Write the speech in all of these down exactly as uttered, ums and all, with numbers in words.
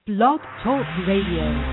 Blog Talk Radio.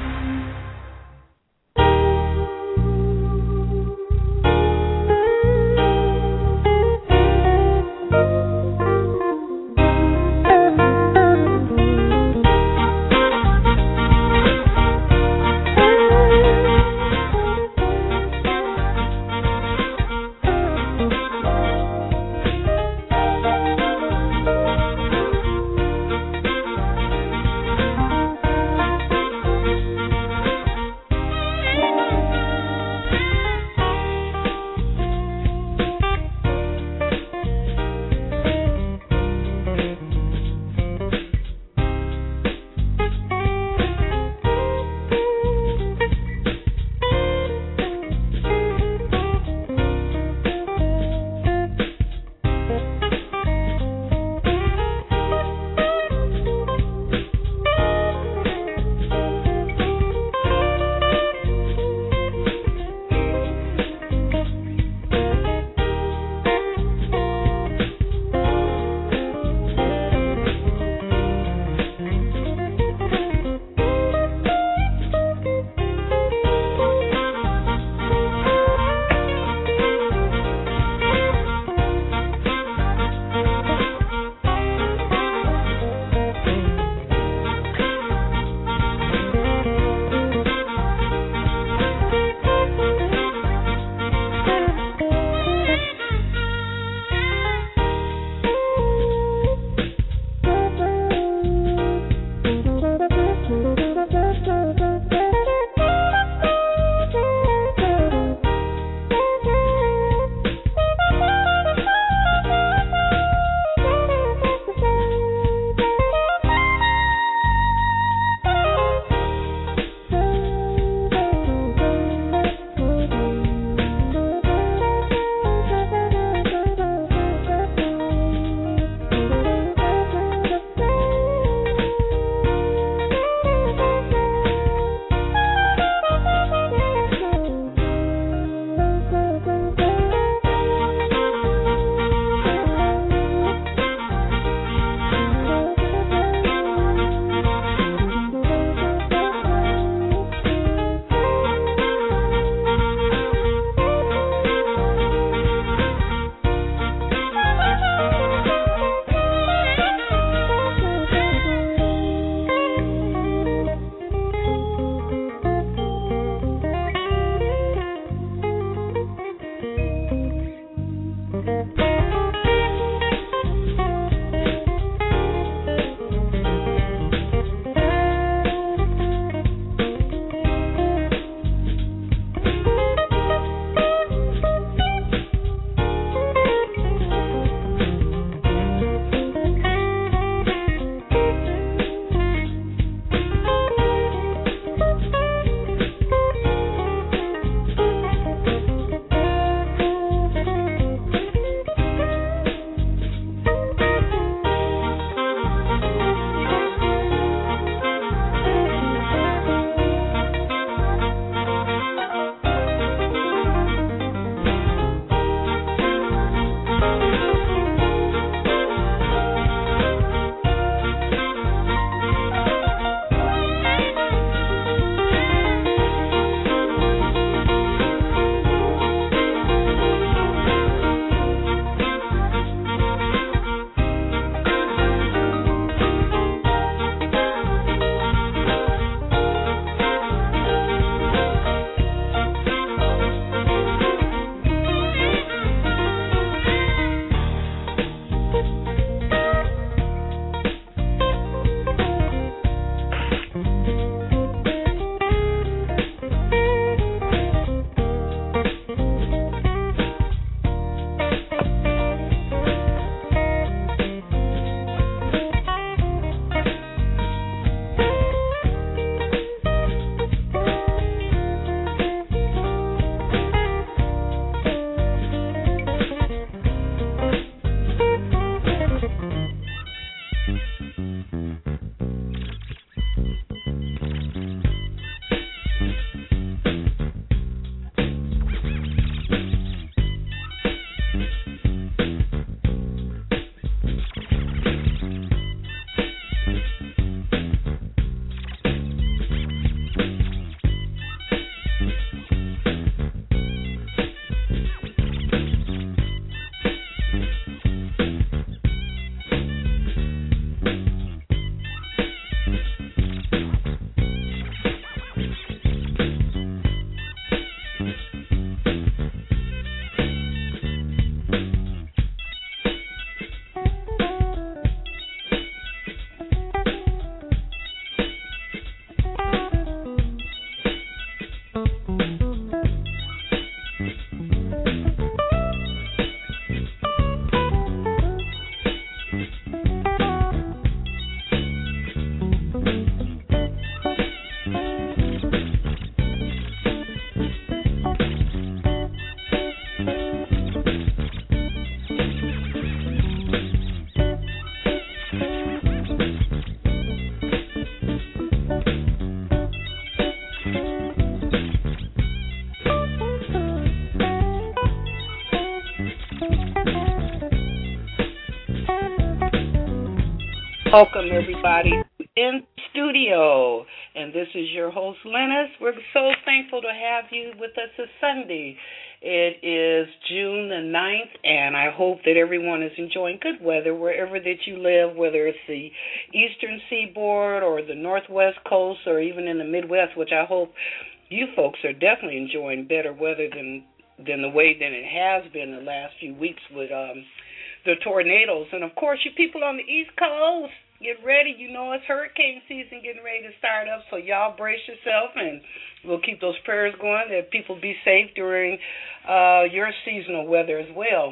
Welcome, everybody, in studio. And this is your host, Lennis. We're so thankful to have you with us this Sunday. It is June the ninth, and I hope that everyone is enjoying good weather wherever that you live, whether it's the eastern seaboard or the northwest coast or even in the Midwest, which I hope you folks are definitely enjoying better weather than, than the way that it has been the last few weeks with um, the tornadoes. And, of course, you people on the East Coast, get ready. You know it's hurricane season getting ready to start up, so y'all brace yourself, and we'll keep those prayers going that people be safe during uh, your seasonal weather as well.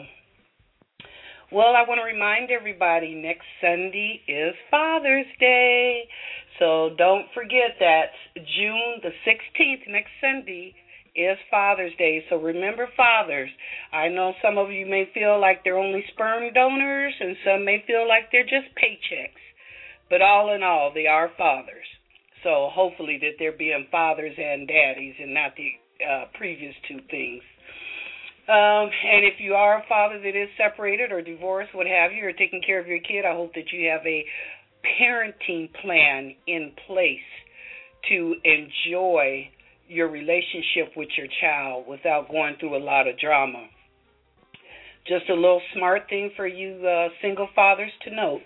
Well, I want to remind everybody next Sunday is Father's Day, so don't forget that June the sixteenth, next Sunday, is Father's Day. So remember fathers. I know some of you may feel like they're only sperm donors, and some may feel like they're just paychecks. But all in all, they are fathers. So hopefully that they're being fathers and daddies and not the uh, previous two things. Um, and if you are a father that is separated or divorced, what have you, or taking care of your kid, I hope that you have a parenting plan in place to enjoy your relationship with your child without going through a lot of drama. Just a little smart thing for you uh, single fathers to note.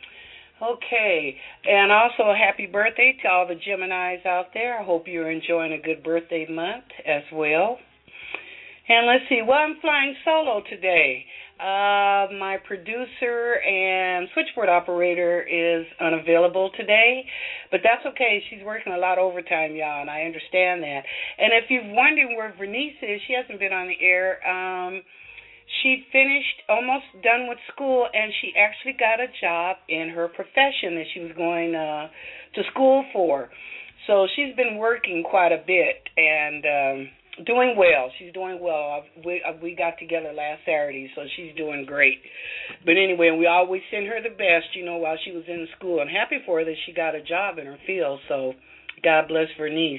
Okay, and also a happy birthday to all the Geminis out there. I hope you're enjoying a good birthday month as well. And let's see, well, I'm flying solo today. Uh, my producer and switchboard operator is unavailable today, but that's okay. She's working a lot of overtime, y'all, and I understand that. And if you're wondering where Vernice is, she hasn't been on the air. Um, she finished, almost done with school, and she actually got a job in her profession that she was going uh, to school for. So she's been working quite a bit, and um, doing well. She's doing well. We we got together last Saturday, so she's doing great. But anyway, we always send her the best, you know, while she was in school. I'm happy for her that she got a job in her field, so God bless Vernice.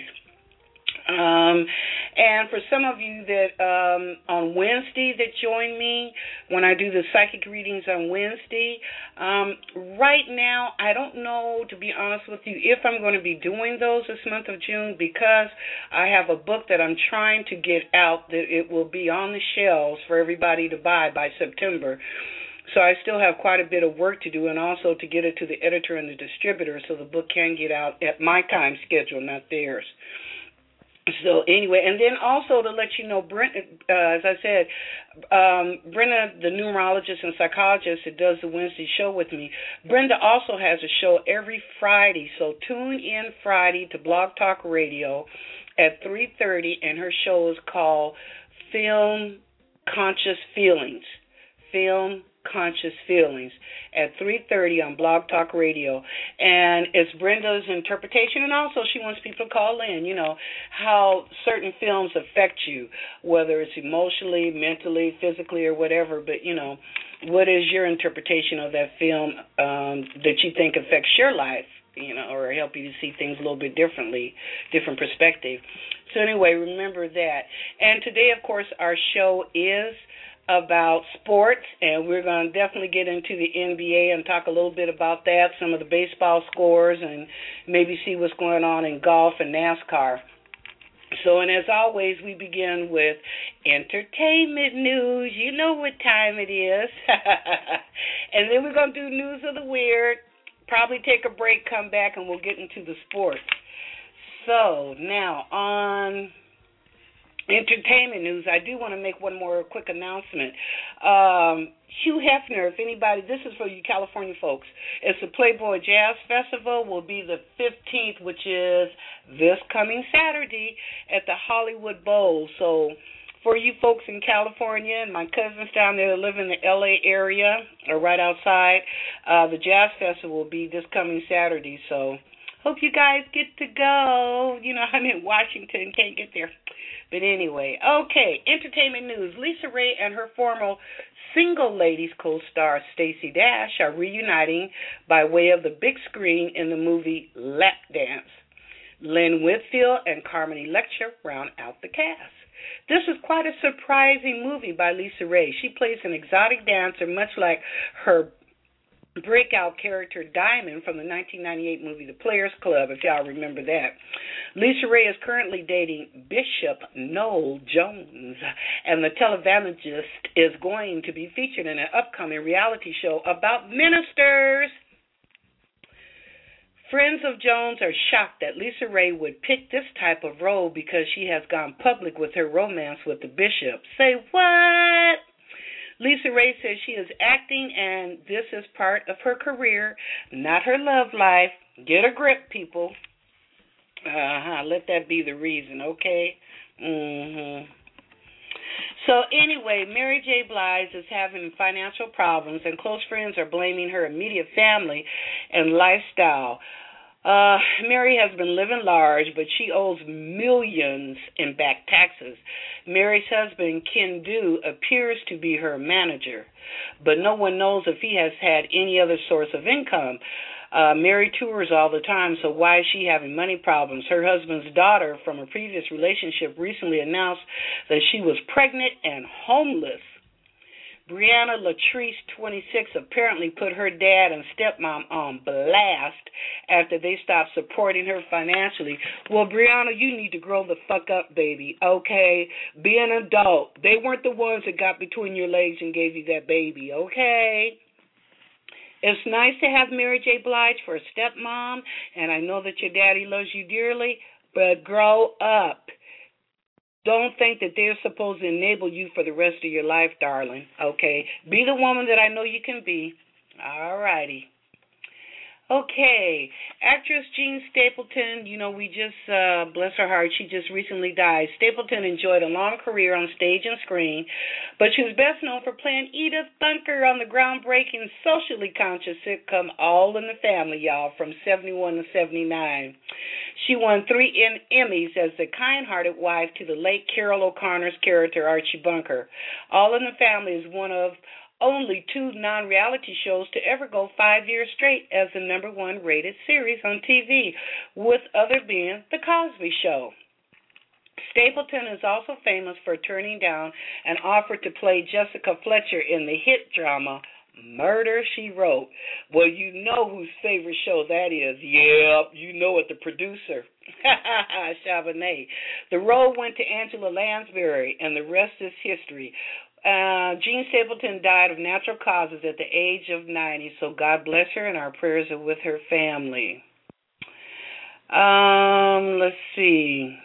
Um, and for some of you that um, on Wednesday that join me when I do the psychic readings on Wednesday, um, right now I don't know, to be honest with you, if I'm going to be doing those this month of June, because I have a book that I'm trying to get out that it will be on the shelves for everybody to buy by September. So I still have quite a bit of work to do, and also to get it to the editor and the distributor so the book can get out at my time schedule, not theirs. So anyway, and then also to let you know, Brent, uh, as I said, um, Brenda, the numerologist and psychologist that does the Wednesday show with me, Brenda also has a show every Friday. So tune in Friday to Blog Talk Radio at three thirty, and her show is called Film Conscious Feelings. Film Conscious Feelings at three thirty on Blog Talk Radio. And it's Brenda's interpretation, and also she wants people to call in, you know, how certain films affect you, whether it's emotionally, mentally, physically, or whatever. But, you know, what is your interpretation of that film um, that you think affects your life, you know, or help you to see things a little bit differently, different perspective. So anyway, remember that. And today, of course, our show is about sports, and we're going to definitely get into the N B A and talk a little bit about that, some of the baseball scores, and maybe see what's going on in golf and NASCAR. So, and as always, we begin with entertainment news. You know what time it is. And then we're going to do news of the weird, probably take a break, come back, and we'll get into the sports. So, now on entertainment news, I do want to make one more quick announcement. Um, Hugh Hefner, if anybody, this is for you California folks, it's the Playboy Jazz Festival, will be the fifteenth, which is this coming Saturday at the Hollywood Bowl. So for you folks in California and my cousins down there that live in the L A area or right outside, uh, the Jazz Festival will be this coming Saturday. So hope you guys get to go. You know, I'm in Washington, can't get there. But anyway, okay, entertainment news. Lisa Ray and her former Single Ladies co-star Stacey Dash are reuniting by way of the big screen in the movie Lap Dance. Lynn Whitfield and Carmen Electra round out the cast. This is quite a surprising movie by Lisa Ray. She plays an exotic dancer, much like her breakout character Diamond from the nineteen ninety-eight movie The Players Club, if y'all remember that. LisaRaye is currently dating Bishop Noel Jones, and the televangelist is going to be featured in an upcoming reality show about ministers. Friends of Jones are shocked that LisaRaye would pick this type of role because she has gone public with her romance with the bishop. Say what? LisaRaye says she is acting and this is part of her career, not her love life. Get a grip, people. Uh-huh. Let that be the reason, okay? Mm-hmm. So anyway, Mary J. Blige is having financial problems, and close friends are blaming her immediate family and lifestyle. Uh, Mary has been living large, but she owes millions in back taxes. Mary's husband, Ken Du, appears to be her manager, but no one knows if he has had any other source of income. Uh, Mary tours all the time, so why is she having money problems? Her husband's daughter from a previous relationship recently announced that she was pregnant and homeless. Brianna Latrice, twenty-six, apparently put her dad and stepmom on blast after they stopped supporting her financially. Well, Brianna, you need to grow the fuck up, baby, okay? Be an adult. They weren't the ones that got between your legs and gave you that baby, okay? It's nice to have Mary J. Blige for a stepmom, and I know that your daddy loves you dearly, but grow up. Don't think that they're supposed to enable you for the rest of your life, darling, okay? Be the woman that I know you can be. All righty. Okay, actress Jean Stapleton, you know, we just, uh, bless her heart, she just recently died. Stapleton enjoyed a long career on stage and screen, but she was best known for playing Edith Bunker on the groundbreaking socially conscious sitcom All in the Family, y'all, from seventy-one to seventy-nine. She won three Emmys as the kind-hearted wife to the late Carol O'Connor's character, Archie Bunker. All in the Family is one of only two non-reality shows to ever go five years straight as the number one rated series on T V, with other being The Cosby Show. Stapleton is also famous for turning down an offer to play Jessica Fletcher in the hit drama Murder, She Wrote. Well, you know whose favorite show that is. Yep, you know it, the producer. Charbonnet. The role went to Angela Lansbury, and the rest is history. Uh, Jean Stapleton died of natural causes at the age of ninety, so God bless her, and our prayers are with her family. Um, let's see.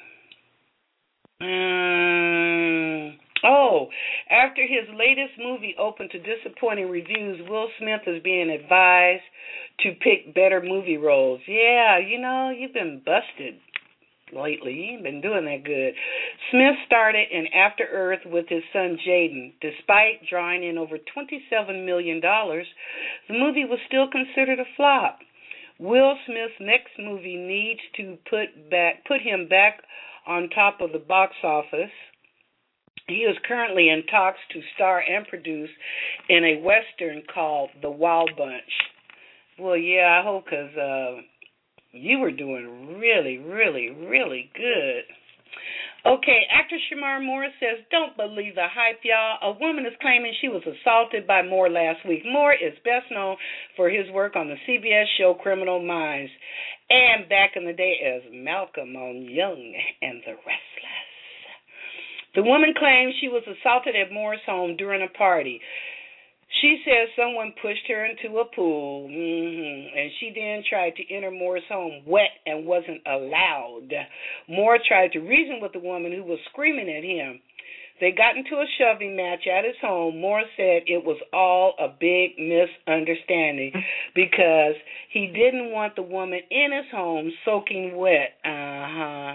Um, oh, after his latest movie opened to disappointing reviews, Will Smith is being advised to pick better movie roles. Yeah, you know, you've been busted lately. You ain't been doing that good. Smith started in After Earth with his son Jaden. Despite drawing in over twenty-seven million dollars, the movie was still considered a flop. Will Smith's next movie needs to put back put him back on top of the box office. He is currently in talks to star and produce in a Western called The Wild Bunch. Well, yeah, I hope, because uh, you were doing really, really, really good. Okay, actress Shamar Moore says, don't believe the hype, y'all. A woman is claiming she was assaulted by Moore last week. Moore is best known for his work on the C B S show Criminal Minds, and back in the day as Malcolm on Young and the Restless. The woman claims she was assaulted at Moore's home during a party. She says someone pushed her into a pool, mm-hmm, and she then tried to enter Moore's home wet and wasn't allowed. Moore tried to reason with the woman who was screaming at him. They got into a shoving match at his home. Moore said it was all a big misunderstanding because he didn't want the woman in his home soaking wet. Uh-huh.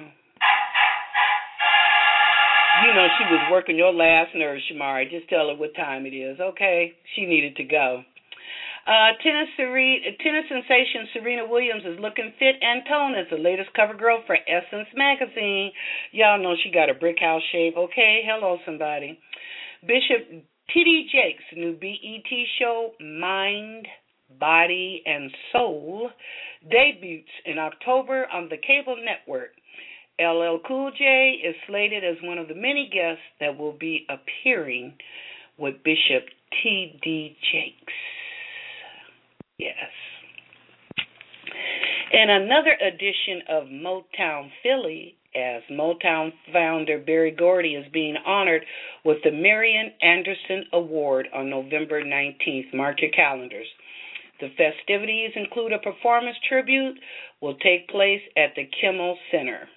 You know, she was working your last nerve, Shamari. Just tell her what time it is, okay? She needed to go. Uh, tennis, Sere- tennis sensation Serena Williams is looking fit and toned as the latest cover girl for Essence magazine. Y'all know she got a brick house shape, okay? Hello, somebody. Bishop T D Jakes' new B E T show, Mind, Body, and Soul, debuts in October on the cable network. L L Cool J is slated as one of the many guests that will be appearing with Bishop T D Jakes. Yes. In another edition of Motown Philly, as Motown founder Berry Gordy is being honored with the Marian Anderson Award on November nineteenth. Mark your calendars. The festivities include a performance tribute will take place at the Kimmel Center.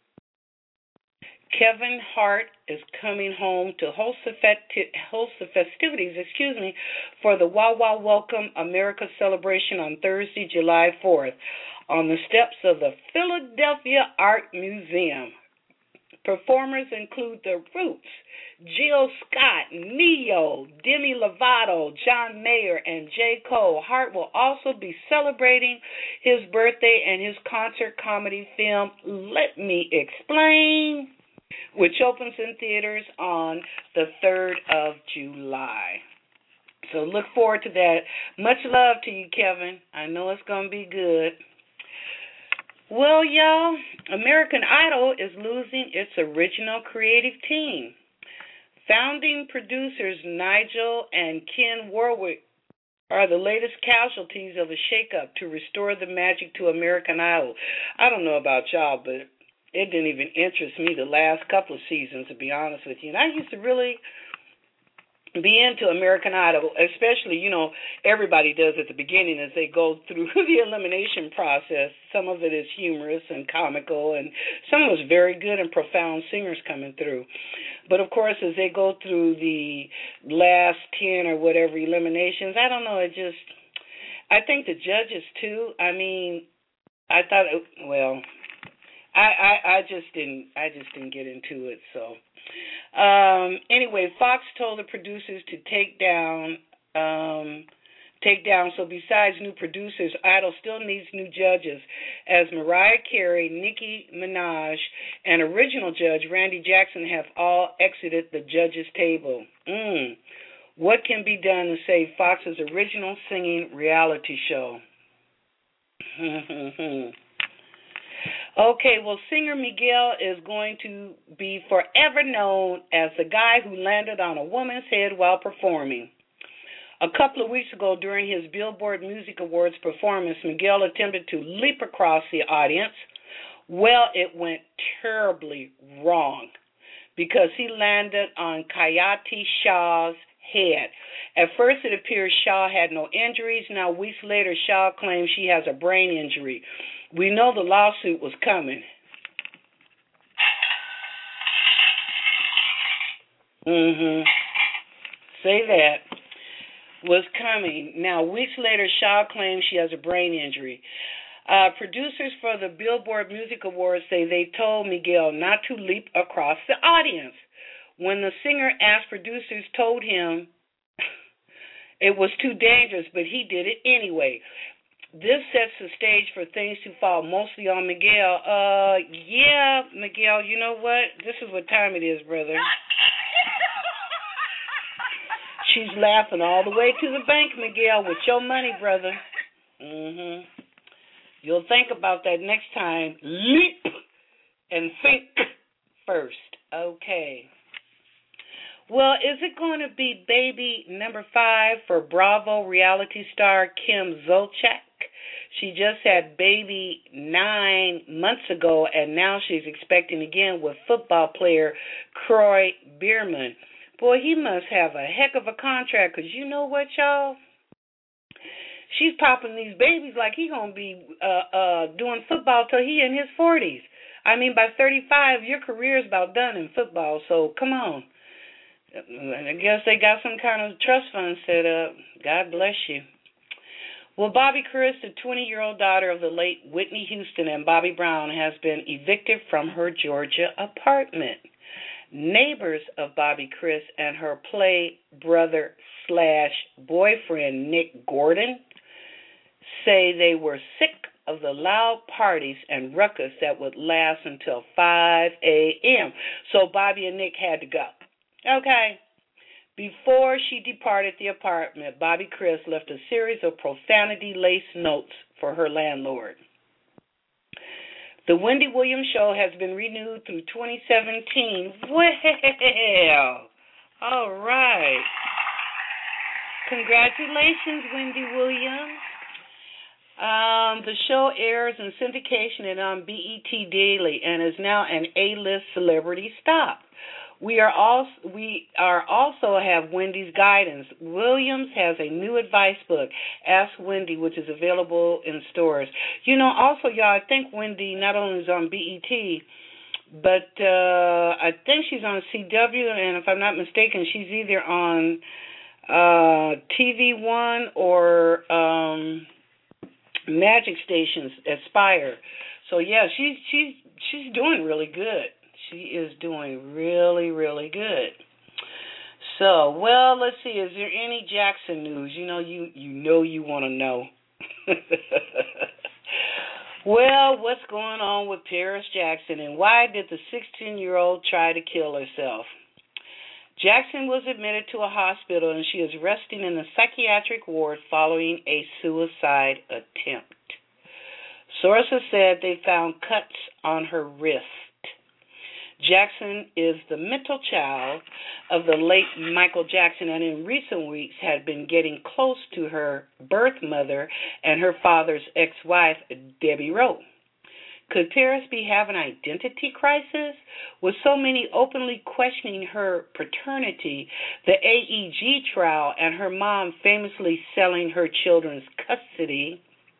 Kevin Hart is coming home to host the, festi- host the festivities, excuse me, for the Wow Wow Welcome America celebration on Thursday, July fourth, on the steps of the Philadelphia Art Museum. Performers include The Roots, Jill Scott, Neo, Demi Lovato, John Mayer, and J. Cole. Hart will also be celebrating his birthday and his concert comedy film, Let Me Explain, which opens in theaters on the third of July. So look forward to that. Much love to you, Kevin. I know it's going to be good. Well, y'all, American Idol is losing its original creative team. Founding producers Nigel and Ken Warwick are the latest casualties of a shakeup to restore the magic to American Idol. I don't know about y'all, but it didn't even interest me the last couple of seasons, to be honest with you. And I used to really be into American Idol, especially, you know, everybody does at the beginning as they go through the elimination process. Some of it is humorous and comical, and some of it's very good and profound singers coming through. But, of course, as they go through the last ten or whatever eliminations, I don't know, it just, I think the judges, too, I mean, I thought, it, well, I, I, I just didn't, I just didn't get into it, so. Um, anyway, Fox told the producers to take down, um, take down. So besides new producers, Idol still needs new judges, as Mariah Carey, Nicki Minaj, and original judge Randy Jackson have all exited the judges' table. Mm. What can be done to save Fox's original singing reality show? Okay, well, singer Miguel is going to be forever known as the guy who landed on a woman's head while performing. A couple of weeks ago, during his Billboard Music Awards performance, Miguel attempted to leap across the audience. Well, it went terribly wrong because he landed on Kayati Shaw's head. At first, it appears Shaw had no injuries. Now, weeks later, Shaw claims she has a brain injury. We know the lawsuit was coming. Mm-hmm. Say that. Was coming. Now, weeks later, Shaw claims she has a brain injury. Uh, producers for the Billboard Music Awards say they told Miguel not to leap across the audience. When the singer asked, producers told him it was too dangerous, but he did it anyway. This sets the stage for things to fall mostly on Miguel. Uh, yeah, Miguel, you know what? This is what time it is, brother. She's laughing all the way to the bank, Miguel, with your money, brother. Mm-hmm. You'll think about that next time. Leap and think first. Okay. Well, is it going to be baby number five for Bravo reality star Kim Zolciak? She just had baby nine months ago, and now she's expecting again with football player Croy Bierman. Boy, he must have a heck of a contract, because you know what, y'all? She's popping these babies like he going to be uh, uh, doing football till he in his forties. I mean, by thirty-five, your career is about done in football, so come on. I guess they got some kind of trust fund set up. God bless you. Well, Bobby Chris, the twenty-year-old daughter of the late Whitney Houston and Bobby Brown, has been evicted from her Georgia apartment. Neighbors of Bobby Chris and her play brother slash boyfriend Nick Gordon say they were sick of the loud parties and ruckus that would last until five a.m. So Bobby and Nick had to go. Okay. Before she departed the apartment, Bobby Chris left a series of profanity-laced notes for her landlord. The Wendy Williams Show has been renewed through twenty seventeen. Well, all right. Congratulations, Wendy Williams. Um, the show airs in syndication and on B E T Daily and is now an A-list celebrity stop. We are also we are also have Wendy's Guidance. Williams has a new advice book, Ask Wendy, which is available in stores. You know, also, y'all, I think Wendy not only is on B E T, but uh, I think she's on C W, and if I'm not mistaken, she's either on uh, T V One or um, Magic Stations, Aspire. So yeah, she's she's she's doing really good. She is doing really, really good. So, well, let's see. Is there any Jackson news? You know, you you know you want to know. Well, what's going on with Paris Jackson, and why did the sixteen-year-old try to kill herself? Jackson was admitted to a hospital, and she is resting in the psychiatric ward following a suicide attempt. Sources said they found cuts on her wrist. Jackson is the mental child of the late Michael Jackson, and in recent weeks had been getting close to her birth mother and her father's ex-wife, Debbie Rowe. Could Paris be having an identity crisis? With so many openly questioning her paternity, the A E G trial, and her mom famously selling her children's custody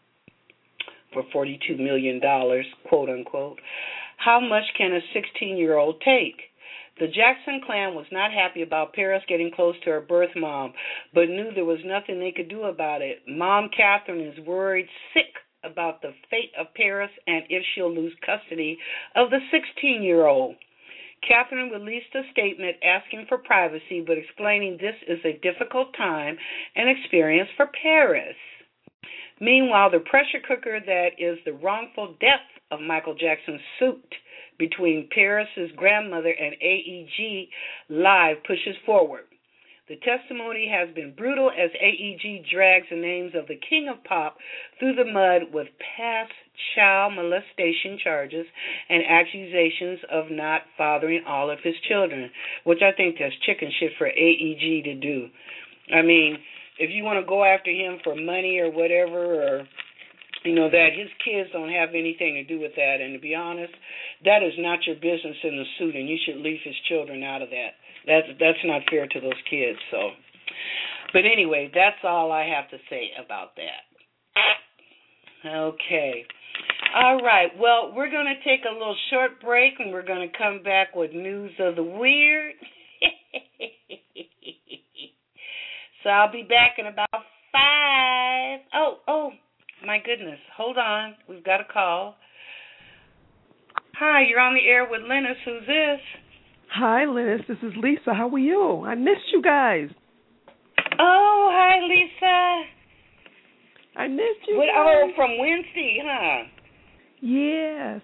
for forty-two million dollars, quote unquote, how much can a sixteen-year-old take? The Jackson clan was not happy about Paris getting close to her birth mom, but knew there was nothing they could do about it. Mom Catherine is worried sick about the fate of Paris and if she'll lose custody of the sixteen-year-old. Catherine released a statement asking for privacy, but explaining this is a difficult time and experience for Paris. Meanwhile, the pressure cooker that is the wrongful death of Michael Jackson's suit between Paris's grandmother and A E G Live pushes forward. The testimony has been brutal as A E G drags the names of the king of pop through the mud with past child molestation charges and accusations of not fathering all of his children, which I think that's chicken shit for A E G to do. I mean, if you want to go after him for money or whatever, or, you know, that his kids don't have anything to do with that, and to be honest, that is not your business in the suit, and you should leave his children out of that. That's that's not fair to those kids. So, but anyway, that's all I have to say about that. Okay. All right. Well, we're going to take a little short break, and we're going to come back with news of the weird. So I'll be back in about five. Oh, oh, my goodness. Hold on. We've got a call. Hi, you're on the air with Linus. Who's this? Hi, Linus. This is Lisa. How are you? I missed you guys. Oh, hi, Lisa. I missed you what, guys. Oh, from Wednesday, huh? Yes.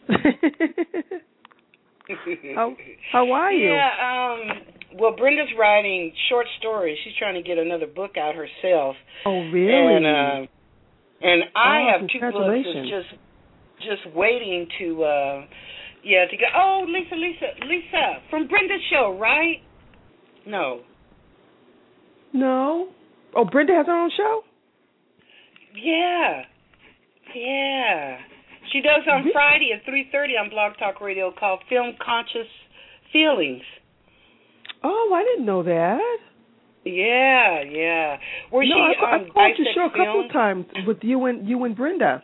how, how are you? Yeah, um, well, Brenda's writing short stories. She's trying to get another book out herself. Oh, really? And, uh, and I oh, have two books that's just, just waiting to... Uh, Yeah, to go. Oh, Lisa, Lisa, Lisa, from Brenda's show, right? No. No. Oh, Brenda has her own show? Yeah. Yeah. She does on really? Friday at three thirty on Blog Talk Radio called Film Conscious Feelings. Oh, I didn't know that. Yeah, yeah. Where no, she I, um, I've called your show a film? couple of times with you and you and Brenda.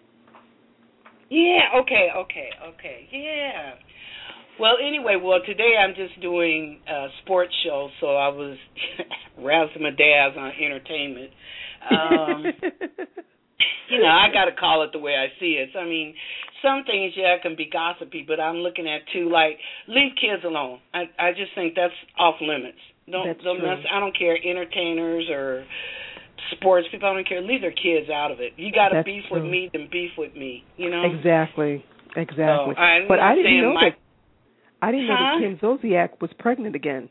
Yeah, okay, okay, okay, yeah. Well, anyway, well, today I'm just doing a sports show, so I was razzle-dazzle on entertainment. Um, you know, I got to call it the way I see it. So, I mean, some things, yeah, can be gossipy, but I'm looking at, too, like, leave kids alone. I I just think that's off limits. Don't, that's don't true. mess, I don't care, entertainers or sports people, I don't care. Leave their kids out of it. You got to beef true. with me, then beef with me, you know? Exactly, exactly. So, I'm but I didn't know my, that. I didn't huh? know that Kim Zolciak was pregnant again.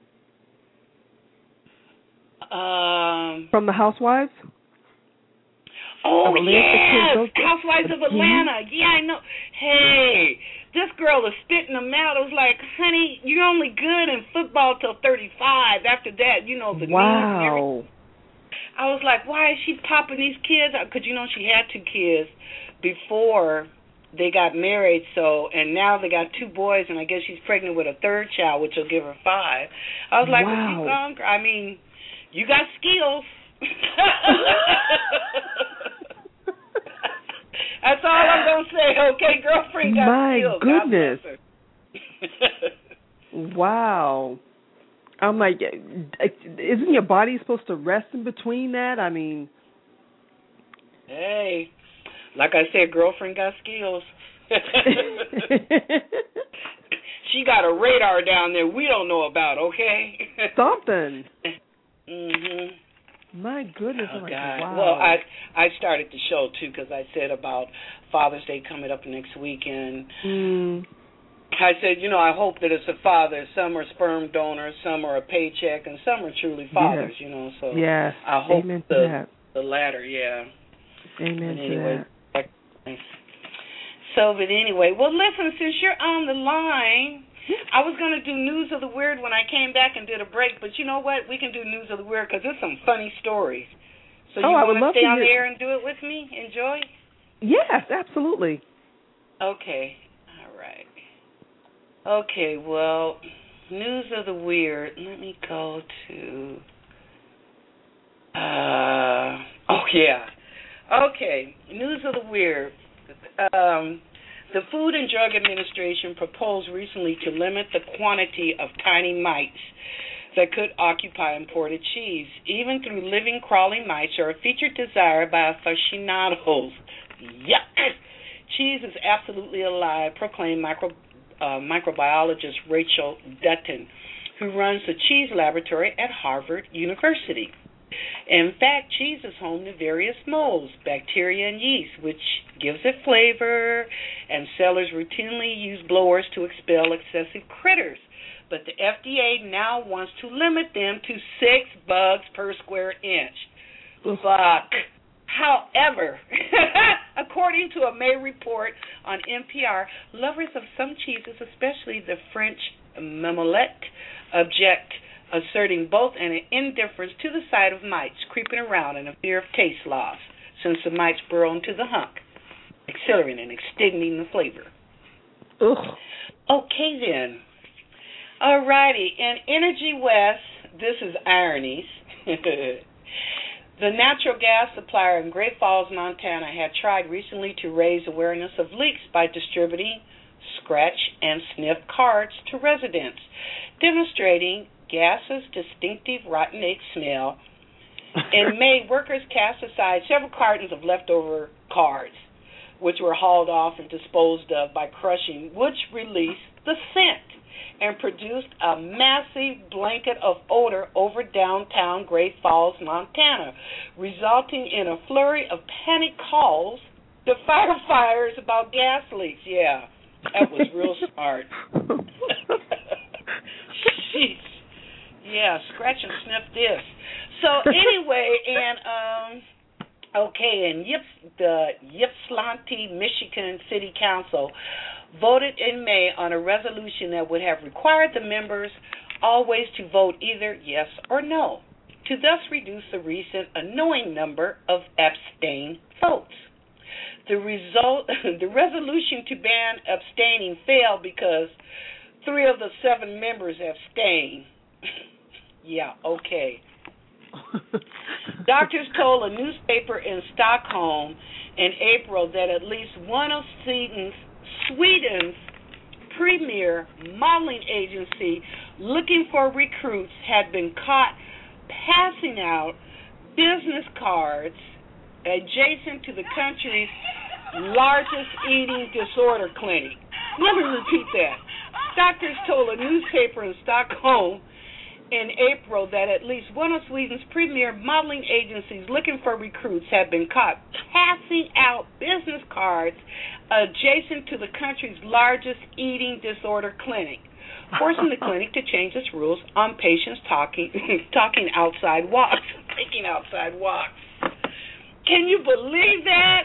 Um, From the Housewives? Oh, Atlanta, yes! Housewives of Atlanta. Mm-hmm. Yeah, I know. Hey, this girl is spitting them out. I was like, honey, you're only good in football till thirty-five. After that, you know, the wow. news and everything. I was like, why is she popping these kids out? Because, you know, she had two kids before they got married, so, and now they got two boys, and I guess she's pregnant with a third child, which will give her five. I was like, wow. well, you gone, I mean, you got skills. That's all I'm going to say. Okay, girlfriend got My skills. goodness. Wow. I'm like, isn't your body supposed to rest in between that? I mean. Hey, like I said, girlfriend got skills. She got a radar down there we don't know about, okay? Something. Mhm. My goodness. Oh, I'm like, God. wow. Well, I I started the show, too, because I said about Father's Day coming up next weekend. Mm. I said, you know, I hope that it's a father. Some are sperm donors, some are a paycheck, and some are truly fathers, yes. you know. So yes. I hope Amen the, to that. the latter, yeah. Amen but anyway, to that. So, but anyway, well, listen, since you're on the line, I was going to do News of the Weird when I came back and did a break, but you know what? We can do News of the Weird because there's some funny stories. So oh, you I want would to love stay to on hear. the air and do it with me? Enjoy? Yes, absolutely. Okay. All right. Okay, well, News of the Weird. Let me go to... Uh, oh, yeah. Okay, News of the Weird. Um, the Food and Drug Administration proposed recently to limit the quantity of tiny mites that could occupy imported cheese. Even through living, crawling mites are a featured desire by aficionados. Yuck! Cheese is absolutely alive, proclaimed micro, uh, microbiologist Rachel Dutton, who runs the cheese laboratory at Harvard University. In fact, cheese is home to various molds, bacteria, and yeast, which gives it flavor, and sellers routinely use blowers to expel excessive critters. But the F D A now wants to limit them to six bugs per square inch. Fuck. However, according to a May report on N P R, lovers of some cheeses, especially the French Marmolette, object, asserting both an indifference to the sight of mites creeping around and a fear of taste loss, since the mites burrow into the hunk, accelerating and extending the flavor. Ugh. Okay, then. All righty. In Energy West, this is ironies. The natural gas supplier in Great Falls, Montana, had tried recently to raise awareness of leaks by distributing scratch and sniff cards to residents, demonstrating gas's distinctive rotten egg smell. In May, workers cast aside several cartons of leftover cards, which were hauled off and disposed of by crushing, which released the scent and produced a massive blanket of odor over downtown Great Falls, Montana, resulting in a flurry of panic calls to firefighters about gas leaks. Yeah, that was real smart. Jeez. Yeah, scratch and sniff this. So anyway, and um, okay, and Yps, the Ypsilanti, Michigan City Council voted in May on a resolution that would have required the members always to vote either yes or no, to thus reduce the recent annoying number of abstain votes. The result, the resolution to ban abstaining failed because three of the seven members abstained. Yeah, okay. Doctors told a newspaper in Stockholm in April that at least one of Sweden's, Sweden's premier modeling agency looking for recruits had been caught passing out business cards adjacent to the country's largest eating disorder clinic. Let me repeat that. Doctors told a newspaper in Stockholm in April that at least one of Sweden's premier modeling agencies looking for recruits had been caught passing out business cards adjacent to the country's largest eating disorder clinic, forcing the clinic to change its rules on patients talking talking outside walks, taking outside walks. Can you believe that?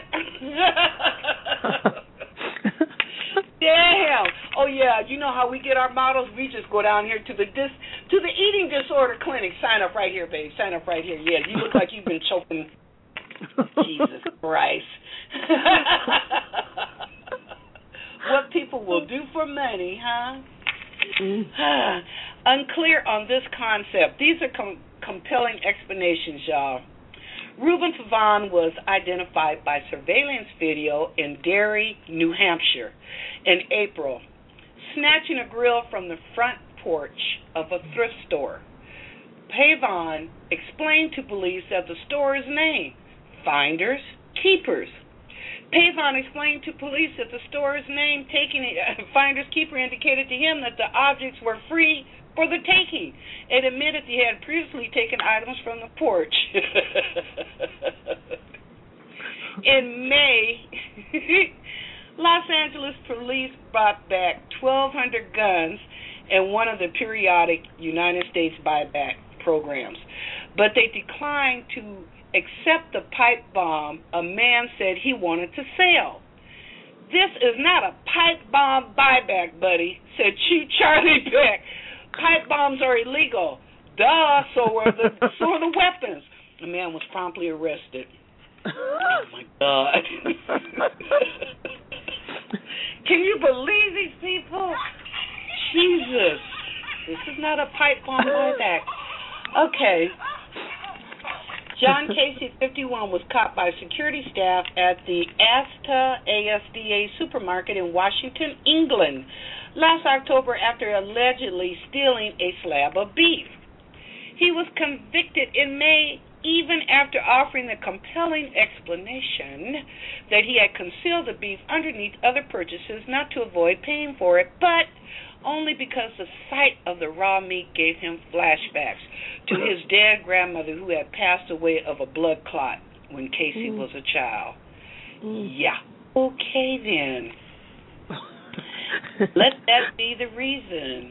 Damn. Oh, yeah, you know how we get our models? We just go down here to the dis- To the eating disorder clinic. Sign up right here, babe. Sign up right here. Yeah, you look like you've been choking. Jesus Christ. What people will do for money, huh? Mm. Unclear on this concept. These are com- compelling explanations, y'all. Reuben Pavon was identified by surveillance video in Derry, New Hampshire in April, snatching a grill from the front porch of a thrift store. Pavon explained to police that the store's name, Finders Keepers. Pavon explained to police that the store's name, taking uh, Finders Keeper, indicated to him that the objects were free for the taking, and admitted he had previously taken items from the porch. In May, Los Angeles police brought back twelve hundred guns and one of the periodic United States buyback programs, but they declined to accept the pipe bomb a man said he wanted to sell. This is not a pipe bomb buyback, buddy, said Chief Charlie Beck. Pipe bombs are illegal. Duh, so are the, so are the weapons. The man was promptly arrested. Oh, my God. Can you believe these people? Jesus. This is not a pipe bomb buyback. Okay. John Casey, fifty-one, was caught by security staff at the Asda A S D A supermarket in Washington, England, last October after allegedly stealing a slab of beef. He was convicted in May, even after offering the compelling explanation that he had concealed the beef underneath other purchases not to avoid paying for it, but only because the sight of the raw meat gave him flashbacks to his dead grandmother who had passed away of a blood clot when Casey mm. was a child. Mm. Yeah. Okay, then. Let that be the reason.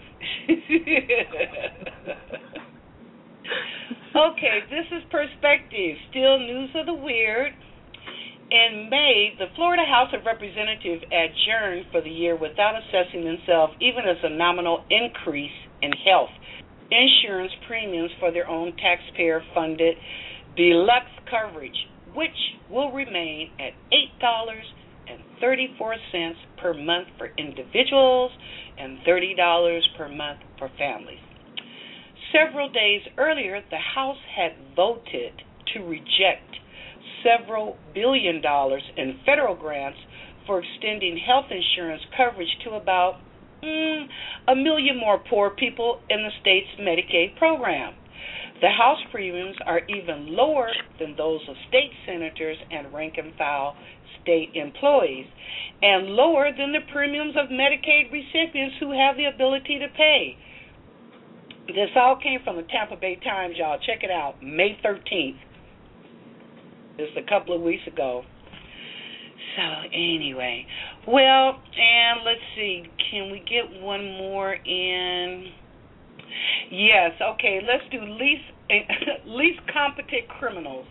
Okay, this is Perspective, still news of the weird. In May, the Florida House of Representatives adjourned for the year without assessing themselves even as a nominal increase in health insurance premiums for their own taxpayer-funded deluxe coverage, which will remain at eight dollars and thirty-four cents per month for individuals and thirty dollars per month for families. Several days earlier, the House had voted to reject several billion dollars in federal grants for extending health insurance coverage to about mm, a million more poor people in the state's Medicaid program. The House premiums are even lower than those of state senators and rank-and-file state employees, and lower than the premiums of Medicaid recipients who have the ability to pay. This all came from the Tampa Bay Times, y'all. Check it out, May thirteenth. Just a couple of weeks ago. So, anyway. Well, and let's see. Can we get one more in? Yes, okay. Let's do least, least competent criminals.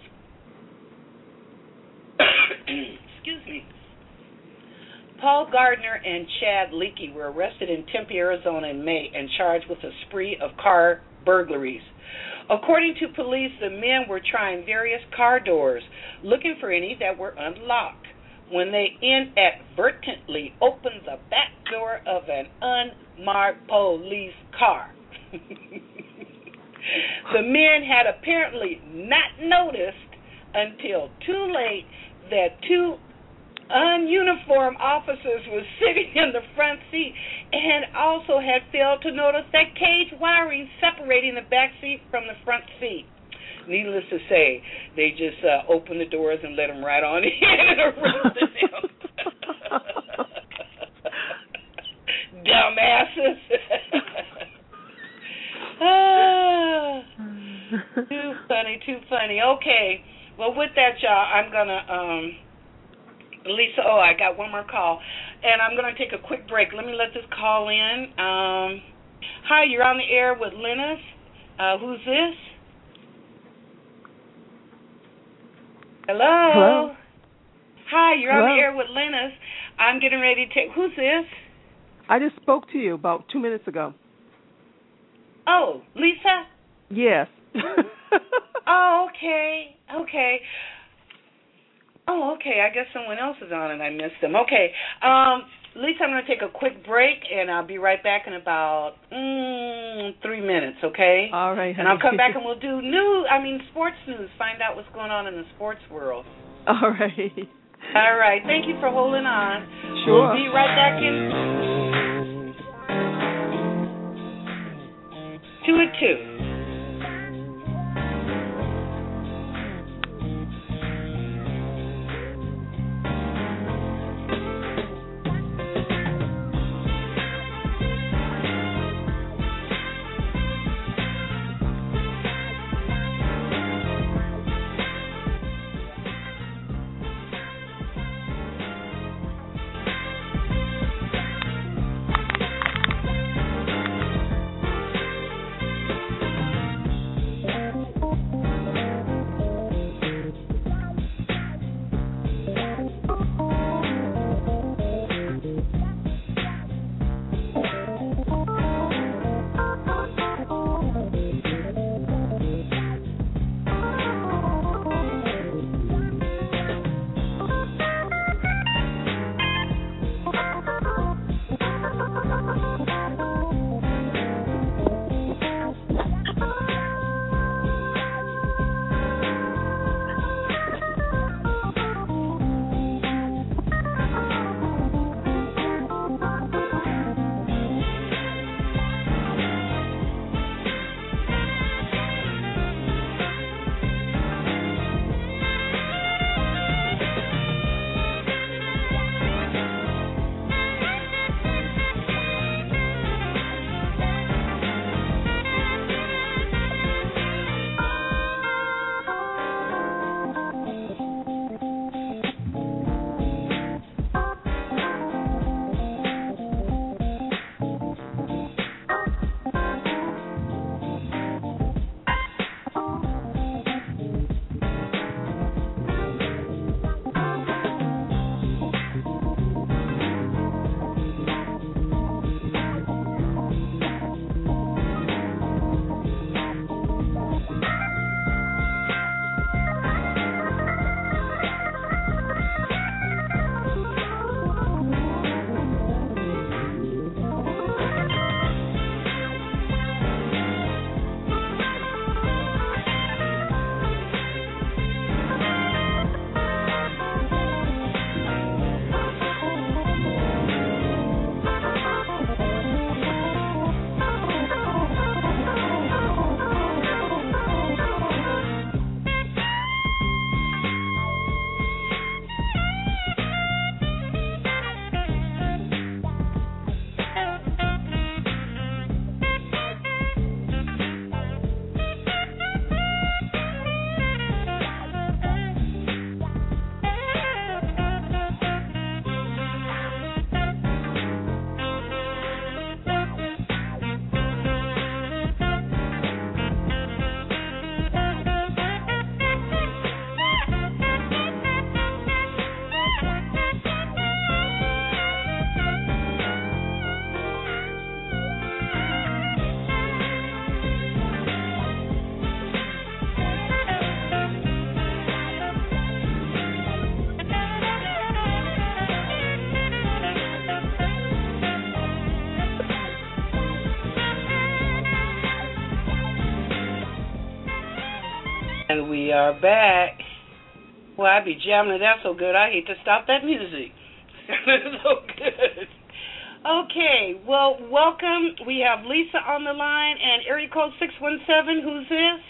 Excuse me. Paul Gardner and Chad Leakey were arrested in Tempe, Arizona in May and charged with a spree of car burglaries. According to police, the men were trying various car doors, looking for any that were unlocked, when they inadvertently opened the back door of an unmarked police car. The men had apparently not noticed until too late that two ununiformed officers were sitting in the front seat and also had failed to notice that cage wiring separating the back seat from the front seat. Needless to say, they just uh, opened the doors and let them right on in and arrested them. Dumbasses. Ah, too funny, too funny. Okay, well, with that, y'all, I'm going to... Um, Lisa, oh, I got one more call, and I'm going to take a quick break. Let me let this call in. Um, hi, you're on the air with Linus. Uh, who's this? Hello? Hello? Hi, you're Hello? on the air with Linus. I'm getting ready to take, who's this? I just spoke to you about two minutes ago. Oh, Lisa? Yes. Oh, okay. Okay. Oh, okay. I guess someone else is on and I missed them. Okay. Um, Lisa, I'm going to take a quick break, and I'll be right back in about mm, three minutes, okay? All right, and honey. I'll come back and we'll do new, I mean, sports news, find out what's going on in the sports world. All right. All right. Thank you for holding on. Sure. We'll be right back in two and two. And we are back. Well, I be jamming it out so good, I hate to stop that music. So good. Okay, well, welcome. We have Lisa on the line, and area code six one seven, who's this?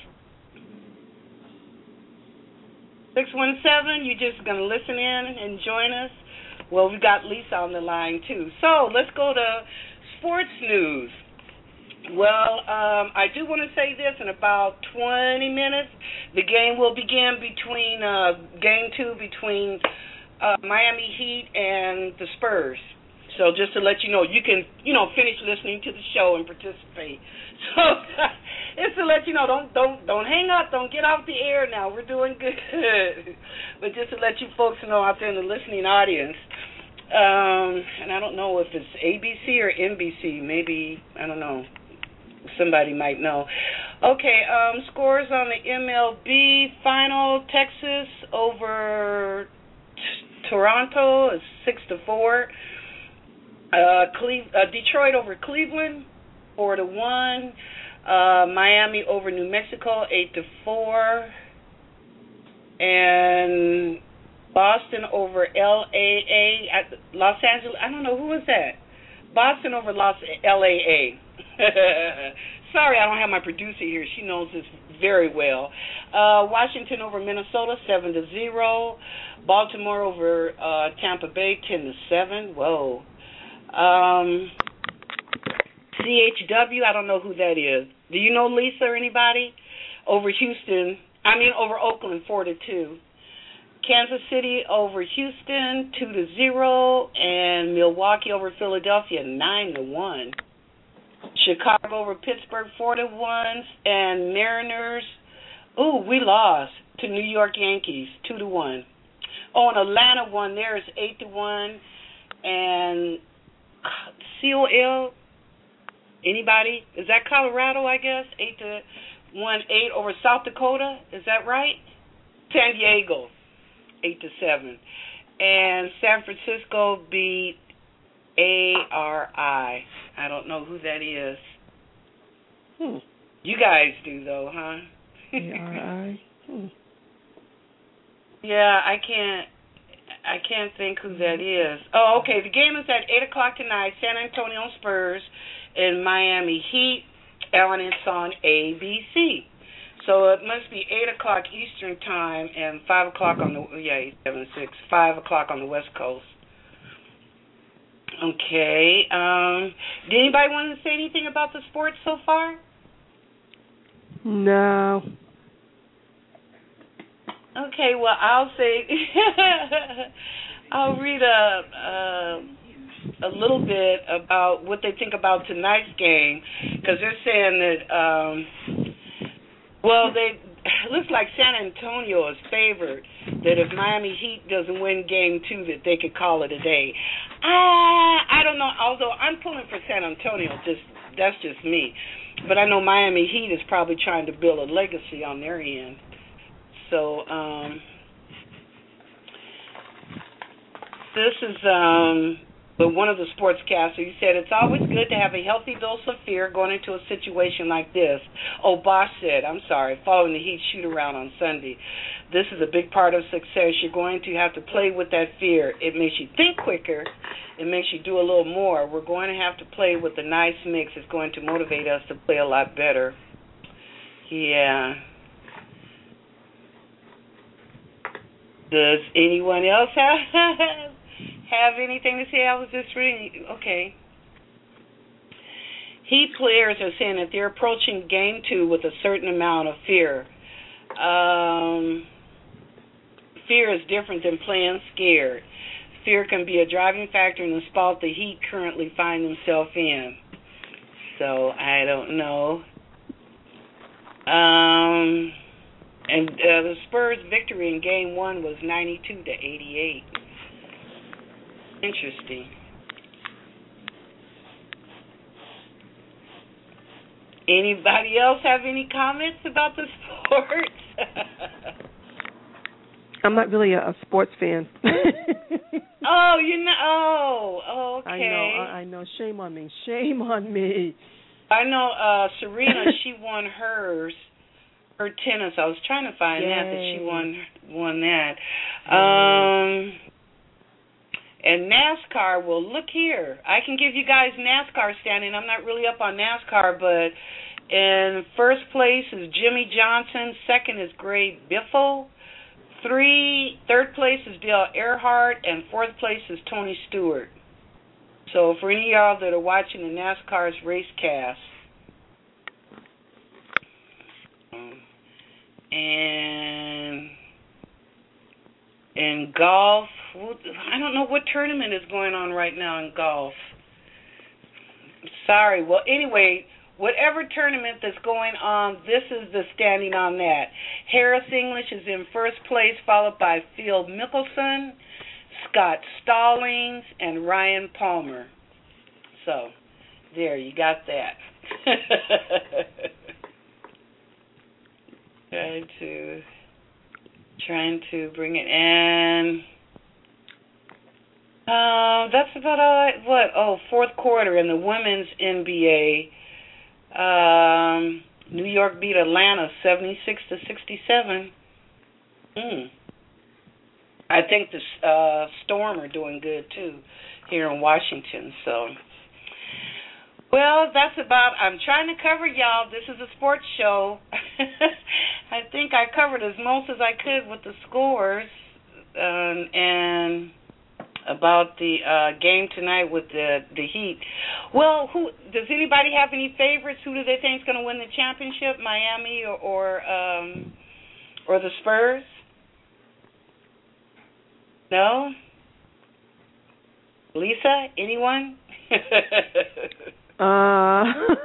six one seven, you're just going to listen in and join us? Well, we've got Lisa on the line, too. So let's go to sports news. Well, um, I do want to say this. In about twenty minutes, the game will begin between, uh, game two between uh, Miami Heat and the Spurs. So just to let you know, you can, you know, finish listening to the show and participate. So it's to let you know, don't don't don't hang up, don't get off the air now. We're doing good. But just to let you folks know out there in the listening audience, um, and I don't know if it's A B C or N B C, maybe, I don't know. somebody might know. Okay, um, scores on the M L B final: Texas over t- Toronto is six to four. Uh, Cle- uh, Detroit over Cleveland, four to one. Uh, Miami over New Mexico, eight to four. And Boston over L A A at Los Angeles. I don't know, who was that? Boston over Los L A A. Sorry, I don't have my producer here. She knows this very well. Uh, Washington over Minnesota, seven to zero. Baltimore over uh, Tampa Bay, ten to seven. Whoa. Um, C H W, I don't know who that is. Do you know Lisa or anybody? Over Houston, I mean over Oakland, four to two. Kansas City over Houston, two to zero, and Milwaukee over Philadelphia, nine to one. Chicago over Pittsburgh, four to one, and Mariners, ooh, we lost to New York Yankees, two to one. Oh, and Atlanta won theirs, eight to one, and C O L, anybody? Is that Colorado? I guess eight to one, eight over South Dakota. Is that right? San Diego, eight to seven, and San Francisco beat A R I. I don't know who that is. Hmm. You guys do though, huh? A R I. Hmm. Yeah, I can't. I can't think who that is. Oh, okay. The game is at eight o'clock tonight. San Antonio Spurs and Miami Heat, and it's on A B C. So it must be eight o'clock Eastern time and five o'clock on the yeah eight seven six five o'clock on the West Coast. Okay. Um, did anybody want to say anything about the sports so far? No. Okay, well, I'll say, I'll read a, a, a little bit about what they think about tonight's game, because they're saying that, um, well, they it looks like San Antonio is favored, that if Miami Heat doesn't win game two, that they could call it a day. I, I don't know, although I'm pulling for San Antonio, just that's just me. But I know Miami Heat is probably trying to build a legacy on their end. So um, this is um, but one of the sportscasters. He said it's always good to have a healthy dose of fear going into a situation like this. Oh, Bosch said, I'm sorry, following the Heat shoot-around on Sunday. This is a big part of success. You're going to have to play with that fear. It makes you think quicker. It makes you do a little more. We're going to have to play with a nice mix. It's going to motivate us to play a lot better. Yeah. Does anyone else have, have anything to say? I was just reading. Okay. Heat players are saying that they're approaching game two with a certain amount of fear. Um, fear is different than playing scared. Fear can be a driving factor in the spot the Heat currently find themselves in. So, I don't know. Um... And uh, the Spurs' victory in Game One was ninety-two to eighty-eight. Interesting. Anybody else have any comments about the sports? I'm not really a, a sports fan. Oh, you know. Oh, oh, okay. I know. I, I know. Shame on me. Shame on me. I know. Uh, Serena, she won hers. Her tennis, I was trying to find Yay. that, that she won won that. Um, and NASCAR, well, look here. I can give you guys NASCAR standing. I'm not really up on NASCAR, but in first place is Jimmy Johnson. Second is Gray Biffle. Three, third place is Dale Earnhardt. And fourth place is Tony Stewart. So for any of y'all that are watching the NASCAR's race cast, And in golf, I don't know what tournament is going on right now in golf. Sorry. Well, anyway, whatever tournament that's going on, this is the standing on that. Harris English is in first place, followed by Phil Mickelson, Scott Stallings, and Ryan Palmer. So, there, you got that. trying to trying to bring it in. Uh, that's about all I, what? Oh, fourth quarter in the women's N B A. Um, New York beat Atlanta seventy-six to sixty-seven. Hmm. I think the uh, Storm are doing good, too, here in Washington. So, well, that's about, I'm trying to cover y'all. This is a sports show. I think I covered as most as I could with the scores um, and about the uh, game tonight with the the Heat. Well, who does anybody have any favorites? Who do they think is going to win the championship? Miami or or, um, or the Spurs? No? Lisa, anyone? uh.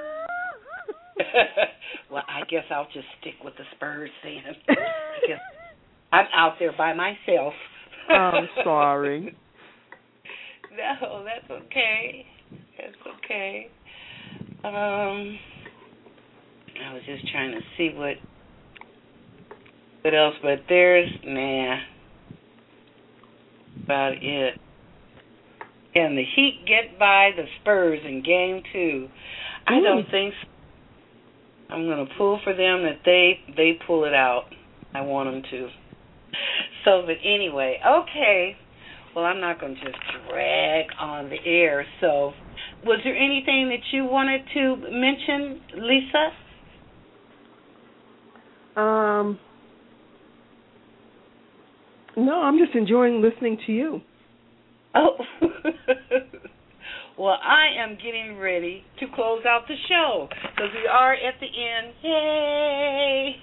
Well, I guess I'll just stick with the Spurs then. I guess I'm out there by myself. I'm sorry. No, that's okay. That's okay. Um, I was just trying to see what what else, but there's nah. About it. Can the Heat get by the Spurs in Game Two? I mm. don't think so. I'm going to pull for them that they they pull it out. I want them to. So, but anyway, okay. Well, I'm not going to just drag on the air. So, was there anything that you wanted to mention, Lisa? Um, no, I'm just enjoying listening to you. Oh, well, I am getting ready to close out the show because we are at the end. Yay!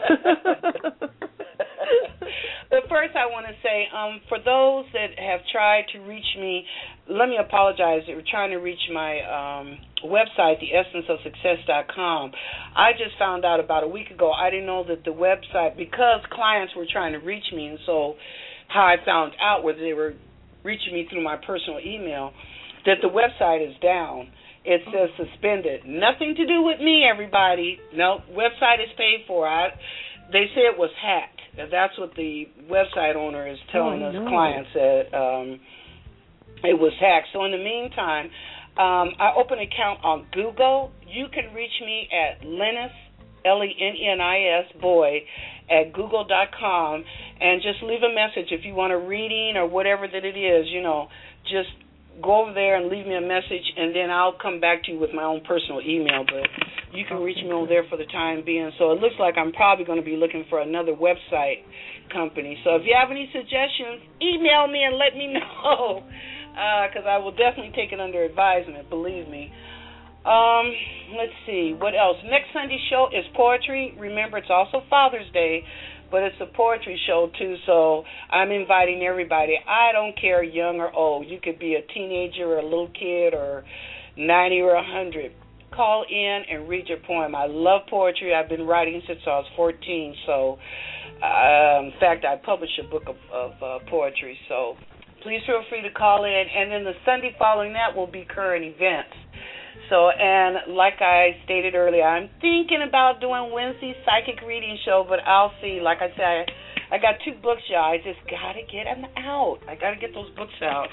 But first I want to say, um, for those that have tried to reach me, let me apologize. They were trying to reach my um, website, the essence of success dot com. I just found out about a week ago. I didn't know that the website, because clients were trying to reach me, and so how I found out was they were reaching me through my personal email, that the website is down. It says suspended. Nothing to do with me, everybody. No, website is paid for. I, they say it was hacked. That's what the website owner is telling oh, us no. clients, that um, it was hacked. So in the meantime, um, I opened an account on Google. You can reach me at Lenis, L E N E N I S, boy, at google dot com, and just leave a message if you want a reading or whatever that it is, you know, just go over there and leave me a message, and then I'll come back to you with my own personal email. But you can reach me over there for the time being. So it looks like I'm probably going to be looking for another website company. So if you have any suggestions, email me and let me know, because uh, I will definitely take it under advisement, believe me. Um, let's see, what else? Next Sunday show is poetry. Remember, it's also Father's Day, but it's a poetry show, too, so I'm inviting everybody. I don't care, young or old. You could be a teenager or a little kid or ninety or one hundred. Call in and read your poem. I love poetry. I've been writing since I was fourteen, so uh, in fact, I published a book of, of uh, poetry, so please feel free to call in. And then the Sunday following that will be current events. So, and like I stated earlier, I'm thinking about doing Wednesday psychic reading show, but I'll see. Like I said, I, I got two books, y'all. I just got to get them out. I got to get those books out.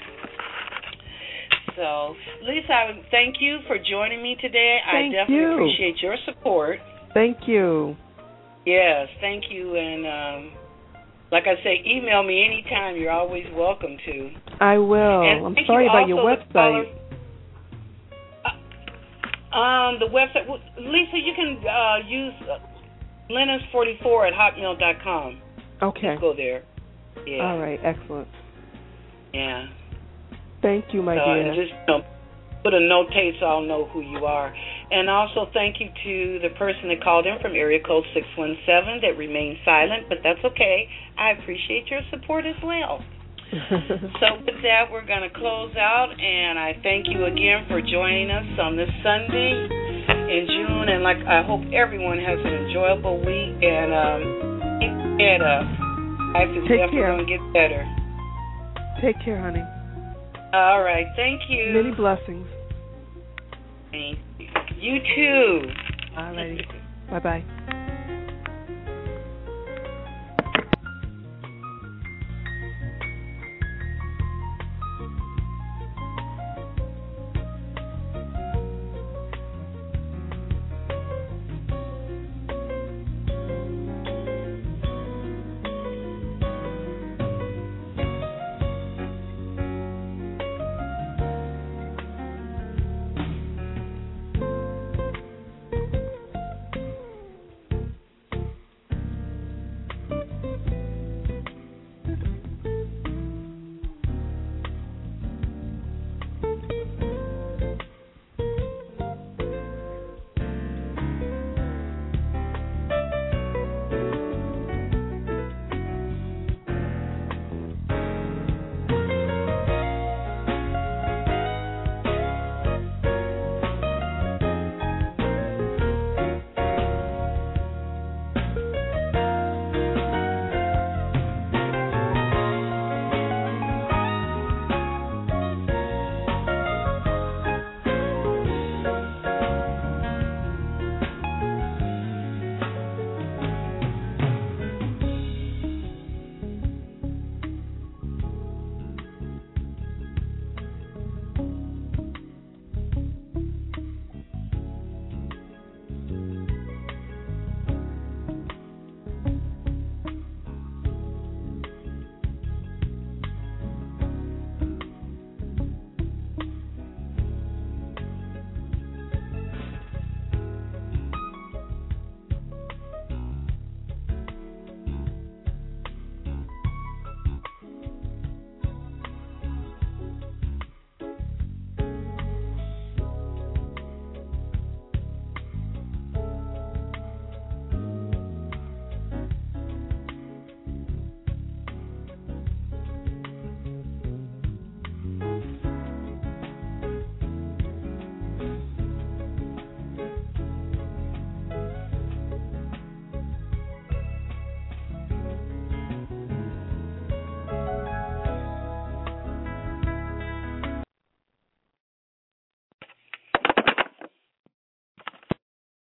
So, Lisa, I would thank you for joining me today. Thank I definitely you. appreciate your support. Thank you. Yes, thank you. And um, like I say, email me anytime. You're always welcome to. I will. And I'm sorry about your website. Um, the website, Lisa, you can uh, use uh, Lenis forty-four at hotmail dot com. Okay. Just go there. Yeah. All right. Excellent. Yeah. Thank you, my so, dear. And just you know, put a notate so I'll know who you are. And also thank you to the person that called in from area code six one seven that remained silent, but that's okay. I appreciate your support as well. So with that, we're going to close out, and I thank you again for joining us on this Sunday in June. And like I hope everyone has an enjoyable week, and um, keep your head up. Life is Take definitely care. going to get better. Take care, honey. All right, thank you. Many blessings. You too. All righty. Bye-bye.